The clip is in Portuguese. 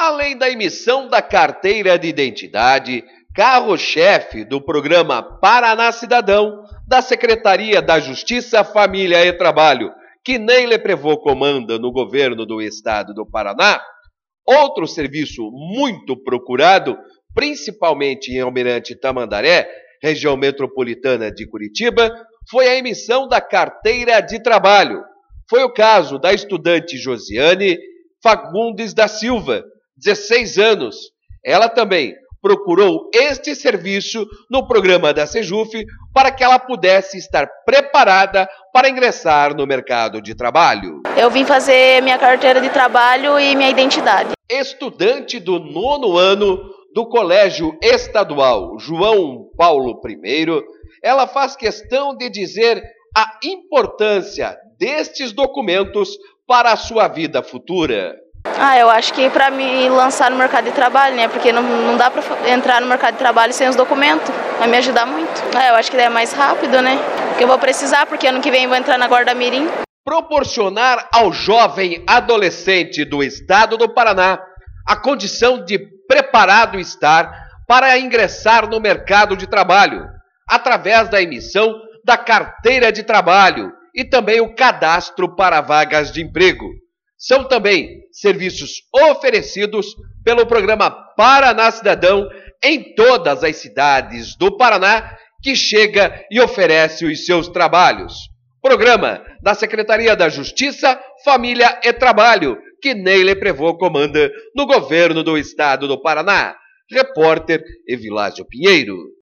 Além da emissão da carteira de identidade, carro-chefe do programa Paraná Cidadão, da Secretaria da Justiça, Família e Trabalho, que Neile Prevot comanda no governo do estado do Paraná, outro serviço muito procurado, principalmente em Almirante Tamandaré, região metropolitana de Curitiba, foi a emissão da carteira de trabalho. Foi o caso da estudante Josiane Fagundes da Silva, 16 anos. Ela também procurou este serviço no programa da Sejuf para que ela pudesse estar preparada para ingressar no mercado de trabalho. Eu vim fazer minha carteira de trabalho e minha identidade. Estudante do 9º ano do Colégio Estadual João Paulo I, ela faz questão de dizer a importância destes documentos para a sua vida futura. Eu acho que para me lançar no mercado de trabalho, né? Porque não dá para entrar no mercado de trabalho sem os documentos. Vai me ajudar muito. Eu acho que é mais rápido, né? Porque eu vou precisar, porque ano que vem eu vou entrar na Guarda Mirim. Proporcionar ao jovem adolescente do estado do Paraná a condição de preparado estar para ingressar no mercado de trabalho, através da emissão da carteira de trabalho e também o cadastro para vagas de emprego. São também serviços oferecidos pelo programa Paraná Cidadão em todas as cidades do Paraná, que chega e oferece os seus trabalhos. Programa da Secretaria da Justiça, Família e Trabalho, que Neile Prevot comanda no governo do estado do Paraná. Repórter Evilásio Pinheiro.